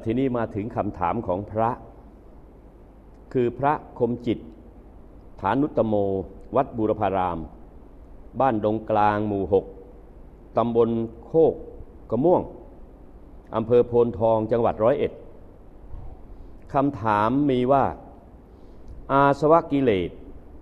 ทีนี้มาถึงคำถามของพระคือพระคมจิตฐานุตโมวัดบูรพารามบ้านดงกลางหมู่ 6ตำบลโคกกระม่วงอำเภอโพนทองจังหวัด101คำถามมีว่าอาสวะกิเลส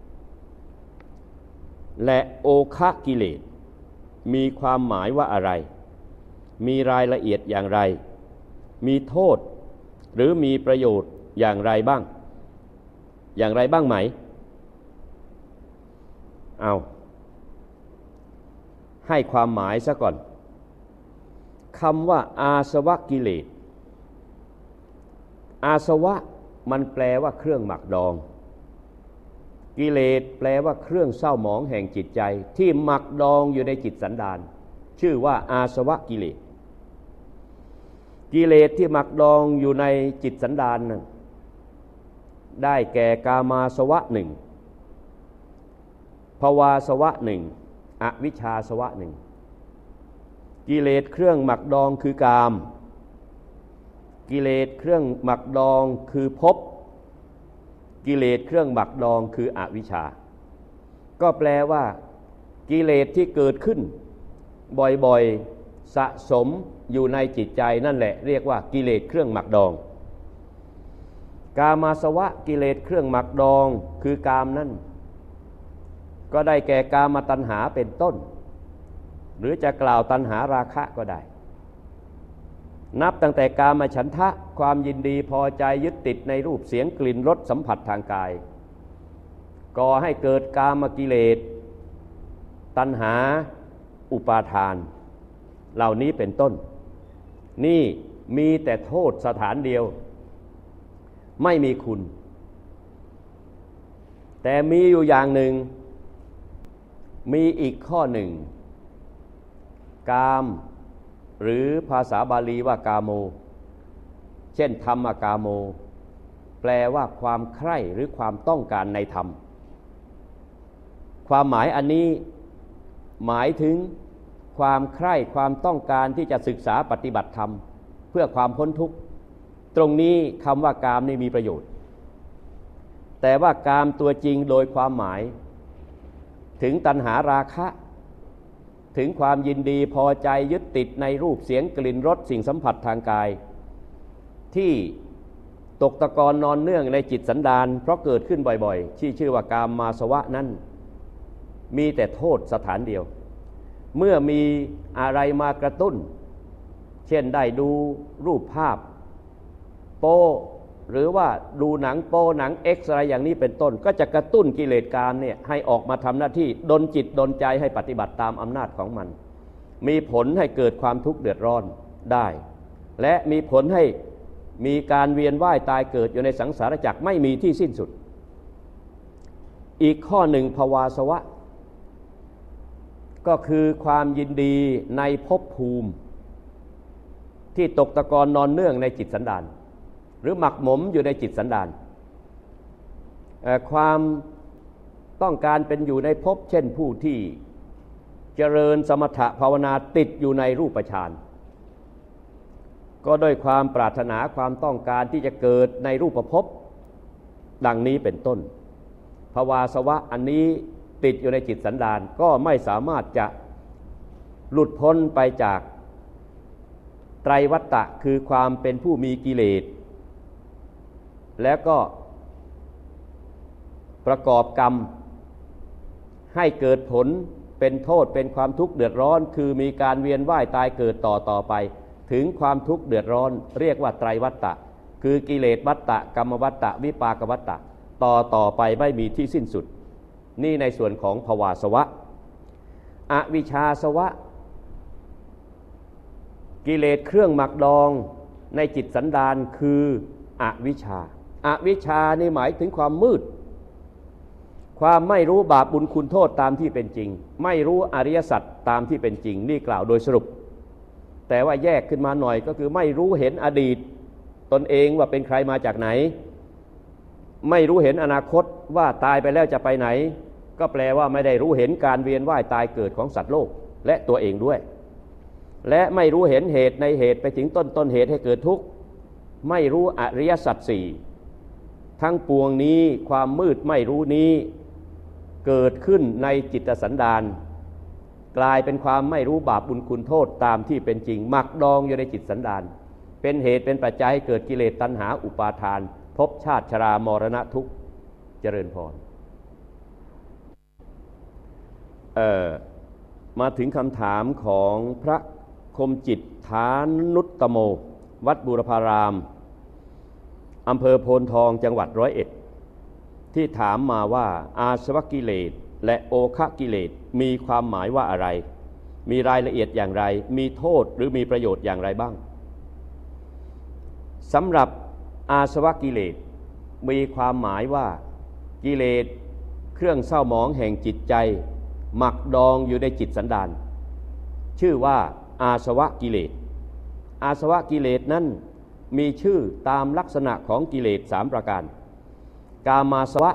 และโอคะกิเลสมีความหมายว่าอะไรมีรายละเอียดอย่างไรมีโทษหรือมีประโยชน์อย่างไรบ้างไหมเอาให้ความหมายซะก่อนคำว่าอาสวะกิเลสอาสวะมันแปลว่าเครื่องหมักดองกิเลสแปลว่าเครื่องเศร้าหมองแห่งจิตใจที่หมักดองอยู่ในจิตสันดานชื่อว่าอาสวะกิเลสกิเลสที่หมักดองอยู่ในจิตสันดานนั้นได้แก่กามาสวะหนึ่งภวาสวะหนึ่งอวิชชาสวะหนึ่งกิเลสเครื่องหมักดองคือกามกิเลสเครื่องหมักดองคือภพกิเลสเครื่องหมักดองคืออวิชชาก็แปลว่ากิเลสที่เกิดขึ้นบ่อยๆสะสมอยู่ในจิตใจนั่นแหละเรียกว่ากิเลสเครื่องหมักดองกามาสวะกิเลสเครื่องหมักดองคือกามนั่นก็ได้แก่กามตัณหาเป็นต้นหรือจะกล่าวตัณหาราคะก็ได้นับตั้งแต่กามฉันทะความยินดีพอใจยึดติดในรูปเสียงกลิ่นรสสัมผัสทางกายก่อให้เกิดกามกิเลสตัณหาอุปาทานเหล่านี้เป็นต้นนี่มีแต่โทษสถานเดียวไม่มีคุณแต่มีอยู่อย่างหนึ่งมีอีกข้อหนึ่งกามหรือภาษาบาลีว่ากาโมเช่นธรรมกาโมแปลว่าความใคร่หรือความต้องการในธรรมความหมายอันนี้หมายถึงความใคร่ความต้องการที่จะศึกษาปฏิบัติธรรมเพื่อความพ้นทุกข์ตรงนี้คำว่ากามนี่มีประโยชน์แต่ว่ากามตัวจริงโดยความหมายถึงตัณหาราคะถึงความยินดีพอใจยึดติดในรูปเสียงกลิ่นรสสิ่งสัมผัสทางกายที่ตกตะกอนนอนเนื่องในจิตสันดานเพราะเกิดขึ้นบ่อยๆที่ชื่อว่ากามมาสวะนั้นมีแต่โทษสถานเดียวเมื่อมีอะไรมากระตุ้นเช่นได้ดูรูปภาพโป้หรือว่าดูหนังโป้หนังเอ็กซ์อะไรอย่างนี้เป็นต้นก็จะกระตุ้นกิเลสกามเนี่ยให้ออกมาทำหน้าที่ดลจิตดลใจให้ปฏิบัติตามอำนาจของมันมีผลให้เกิดความทุกข์เดือดร้อนได้และมีผลให้มีการเวียนว่ายตายเกิดอยู่ในสังสารวัฏไม่มีที่สิ้นสุดอีกข้อหนึ่งภวาสวะก็คือความยินดีในภพภูมิที่ตกตะกอนนอนเนื่องในจิตสันดานหรือหมักหมมอยู่ในจิตสันดานความต้องการเป็นอยู่ในภพเช่นผู้ที่เจริญสมถะภาวนาติดอยู่ในรูปฌานก็ด้วยความปรารถนาความต้องการที่จะเกิดในรูปภพดังนี้เป็นต้นภวาสวะอันนี้ติดอยู่ในจิตสันดานก็ไม่สามารถจะหลุดพ้นไปจากไตรวัฏฏะคือความเป็นผู้มีกิเลสแล้วก็ประกอบกรรมให้เกิดผลเป็นโทษเป็นความทุกข์เดือดร้อนคือมีการเวียนว่ายตายเกิดต่อไปถึงความทุกข์เดือดร้อนเรียกว่าไตรวัฏฏะคือกิเลสวัฏฏะกรรมวัฏฏะวิปากวัฏฏะต่อไปไม่มีที่สิ้นสุดนี่ในส่วนของภวาสวะอวิชชาสวะกิเลสเครื่องหมักดองในจิตสันดานคืออวิชชาอวิชชานี่หมายถึงความมืดความไม่รู้บาปบุญคุณโทษตามที่เป็นจริงไม่รู้อริยสัจตามที่เป็นจริงนี่กล่าวโดยสรุปแต่ว่าแยกขึ้นมาหน่อยก็คือไม่รู้เห็นอดีตตนเองว่าเป็นใครมาจากไหนไม่รู้เห็นอนาคตว่าตายไปแล้วจะไปไหนก็แปลว่าไม่ได้รู้เห็นการเวียนว่ายตายเกิดของสัตว์โลกและตัวเองด้วยและไม่รู้เห็นเหตุในเหตุไปถึงต้นเหตุให้เกิดทุกข์ไม่รู้อริยสัจสี่ทั้งปวงนี้ความมืดไม่รู้นี้เกิดขึ้นในจิตสันดานกลายเป็นความไม่รู้บาปบุญคุณโทษตามที่เป็นจริงหมักดองอยู่ในจิตสันดานเป็นเหตุเป็นปัจจัยให้เกิดกิเลสตัณหาอุปาทานภพชาติชรามรณะทุกข์เจริญพรมาถึงคำถามของพระคมจิตฐานุตตโมวัดบูรพารามอำเภอโพนทองจังหวัด101ที่ถามมาว่าอาสวะกิเลสและโอคะกิเลสมีความหมายว่าอะไรมีรายละเอียดอย่างไรมีโทษหรือมีประโยชน์อย่างไรบ้างสำหรับอาสวะกิเลสมีความหมายว่ากิเลสเครื่องเศร้าหมองแห่งจิตใจหมักดองอยู่ในจิตสันดานชื่อว่าอาสวะกิเลสอาสวะกิเลสนั้นมีชื่อตามลักษณะของกิเลส3ประการกามาสวะ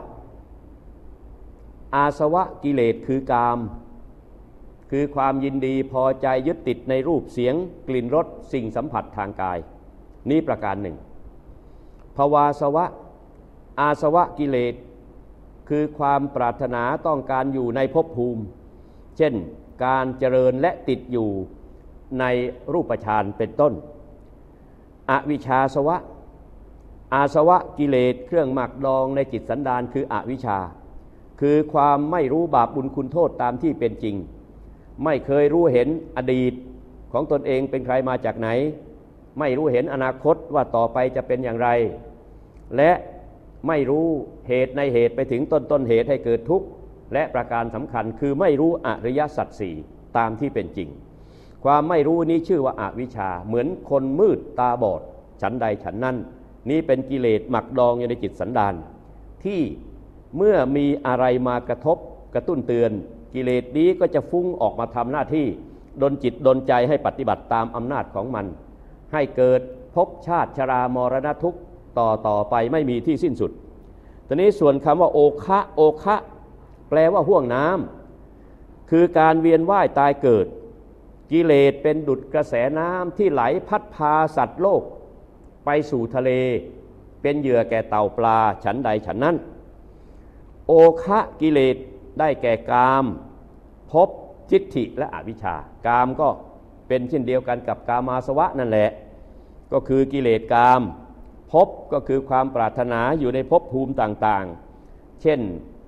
อาสวะกิเลสคือกามคือความยินดีพอใจยึดติดในรูปเสียงกลิ่นรสสิ่งสัมผัสทางกายนี้ประการหนึ่งภวาสวะอาสวะกิเลสคือความปรารถนาต้องการอยู่ในภพภูมิเช่นการเจริญและติดอยู่ในรูปฌานเป็นต้นอวิชชาสวะอาสวะกิเลสเครื่องหมักดองในจิตสันดานคืออวิชชาคือความไม่รู้บาปบุญคุณโทษตามที่เป็นจริงไม่เคยรู้เห็นอดีตของตนเองเป็นใครมาจากไหนไม่รู้เห็นอนาคตว่าต่อไปจะเป็นอย่างไรและไม่รู้เหตุในเหตุไปถึงต้นเหตุให้เกิดทุกข์และประการสำคัญคือไม่รู้อริยสัจสี่ตามที่เป็นจริงความไม่รู้นี้ชื่อว่าอวิชชาเหมือนคนมืดตาบอดฉันใดฉันนั้นนี้เป็นกิเลสหมักดองอยู่ในจิตสันดานที่เมื่อมีอะไรมากระทบกระตุ้นเตือนกิเลสนี้ก็จะฟุ้งออกมาทำหน้าที่ดลจิตดลใจให้ปฏิบัติตามอำนาจของมันให้เกิดภพชาติชรามรณะทุกข์ต่อไปไม่มีที่สิ้นสุดตอนนี้ส่วนคำว่าโอคะแปลว่าห่วงน้ำคือการเวียนว่ายตายเกิดกิเลสเป็นดุจกระแสน้ำที่ไหลพัดพาสัตว์โลกไปสู่ทะเลเป็นเหยื่อแก่เต่าปลาฉันใดฉันนั้นโอคะกิเลสได้แก่กามภพทิฏฐิและอวิชชากามก็เป็นเช่นเดียวกันกับกามาสวะนั่นแหละก็คือกิเลสกามภพก็คือความปรารถนาอยู่ในภพภูมิต่างๆเช่น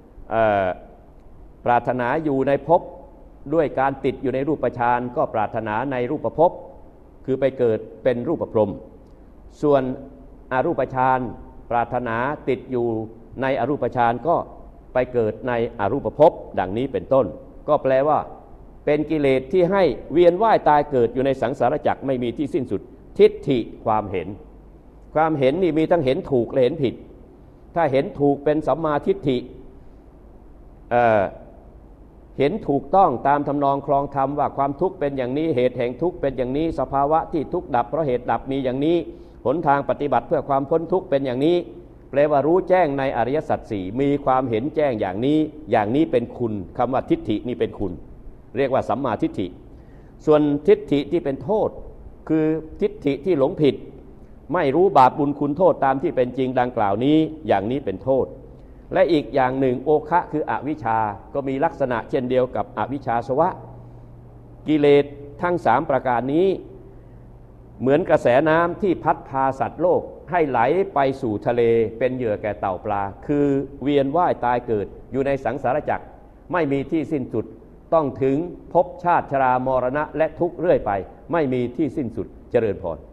ปรารถนาอยู่ในภพด้วยการติดอยู่ในรูปฌานก็ปรารถนาในรูปภพคือไปเกิดเป็นรูปพรหมส่วนอรูปฌานปรารถนาติดอยู่ในอรูปฌานก็ไปเกิดในอรูปภพดังนี้เป็นต้นก็แปลว่าเป็นกิเลสที่ให้เวียนว่ายตายเกิดอยู่ในสังสารวัฏไม่มีที่สิ้นสุดทิฏฐิความเห็นนี่มีทั้งเห็นถูกและเห็นผิดถ้าเห็นถูกเป็นสัมมาทิฏฐิเห็นถูกต้องตามทำนองคลองธรรมว่าความทุกข์เป็นอย่างนี้เหตุแห่งทุกข์เป็นอย่างนี้สภาวะที่ทุกข์ดับเพราะเหตุดับมีอย่างนี้หนทางปฏิบัติเพื่อความพ้นทุกข์เป็นอย่างนี้แปลว่ารู้แจ้งในอริยสัจสี่มีความเห็นแจ้งอย่างนี้เป็นคุณคำว่าทิฏฐินี่เป็นคุณเรียกว่าสัมมาทิฏฐิส่วนทิฏฐิที่เป็นโทษคือทิฏฐิที่หลงผิดไม่รู้บาปบุญคุณโทษตามที่เป็นจริงดังกล่าวนี้อย่างนี้เป็นโทษและอีกอย่างหนึ่งโอคะคืออวิชชาก็มีลักษณะเช่นเดียวกับอวิชชาสวะกิเลสทั้ง3ประการนี้เหมือนกระแสน้ำที่พัดพาสัตว์โลกให้ไหลไปสู่ทะเลเป็นเหยื่อแก่เต่าปลาคือเวียนว่ายตายเกิดอยู่ในสังสารวัฏไม่มีที่สิ้นสุดต้องถึงภพชาติชรามรณะและทุกข์เรื่อยไปไม่มีที่สิ้นสุดเจริญพร